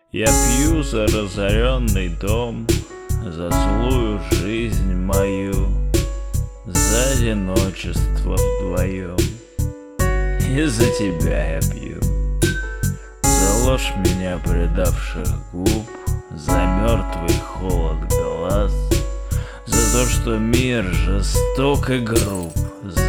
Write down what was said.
Я пью за разоренный дом, за злую жизнь мою, за одиночество вдвоем. И за тебя я пью, за ложь меня предавших губ, за мертвый холод глаз, за то, что мир жесток и груб,